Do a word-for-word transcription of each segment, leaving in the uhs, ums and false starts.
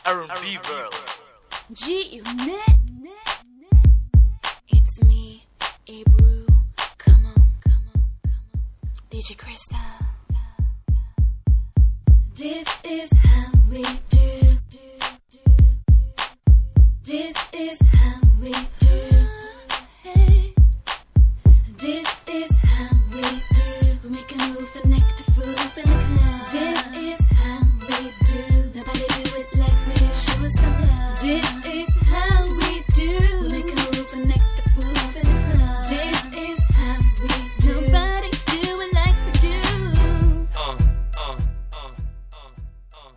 R and B world. G-Unit. It's me, Ebru. Come on, come on, come on. D J Crystal. This is how we do. This is how we do. Hey. This is how we do. We make a move, the neck, the foot up in the club. This is how we do. Nobody do it like we do. Show us some love. This is how we do. We make a move, the neck, the foot up in the club. This is how we do. Nobody do it like we do. Uh, uh, uh, uh,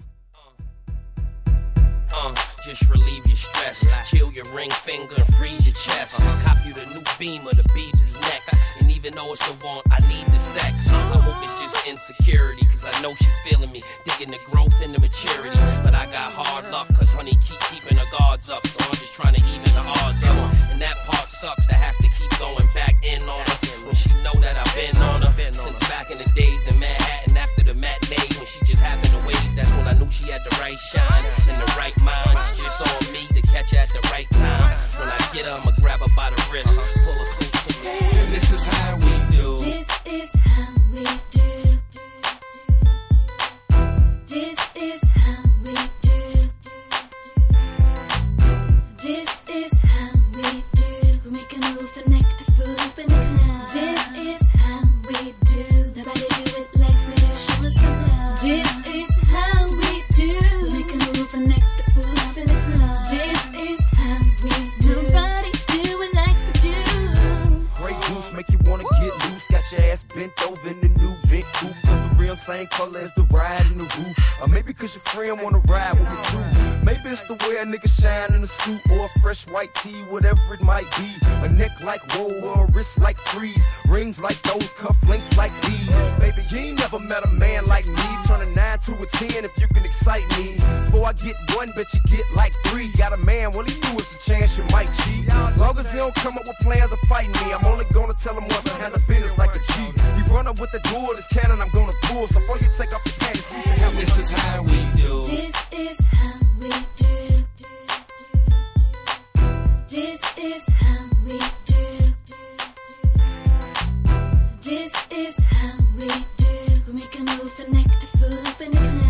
uh, uh. Just relieve your stress, chill your ring finger and freeze your chest. Cop you the new Beamer, the Beebs is next. And even though it's a want, I need the sex. I hope it's just insecurity, cause I know she feeling me, digging the growth and the maturity. But I got hard luck, cause honey keep keeping her guards up. So I'm just trying to even the odds up. And that part sucks to have to keep going back in on her, when she know that I've been on her since back in the days in Manhattan after the matinee. When she just happened to wave, that's when I knew she had the right shine and the right mind. It's just on me to catch her at the right time. When I get her, I'ma grab her by the wrist, pull her close to me. This is how we do. This is how we do. This is how we do. This is how we do. We make a move, the neck, the foot up in the club. This is how we do. Nobody do it like we do. Show us some love. This is how we do. We make a move, the neck, the foot up in the club. This is how we do. Nobody do it like we do. Great goose make you wanna get loose. Got your ass bent over in the new big coupe. Cause the rim same color as the ride in the roof. Or maybe cause your friend wanna ride with me too. Maybe it's the way a nigga shine in a suit or a fresh white tee, whatever it might be. A neck like woe or a wrist like freeze. Rings like those, cufflinks like these. Baby, you ain't never met a man like me. Turn a nine to a ten if you can excite me. Before I get one, bet you get like three. Got a man, well he knew it's a chance you might cheat. Long as he don't come up with plans of fighting me, I'm only gonna tell him once I handle business like a G. He run up with the door, this cannon I'm gonna pull. So before you take off your panties, you should have. This is how we do. This is how we do. This is how we do. This is how we do. We make a move, the neck, the foot up in the club.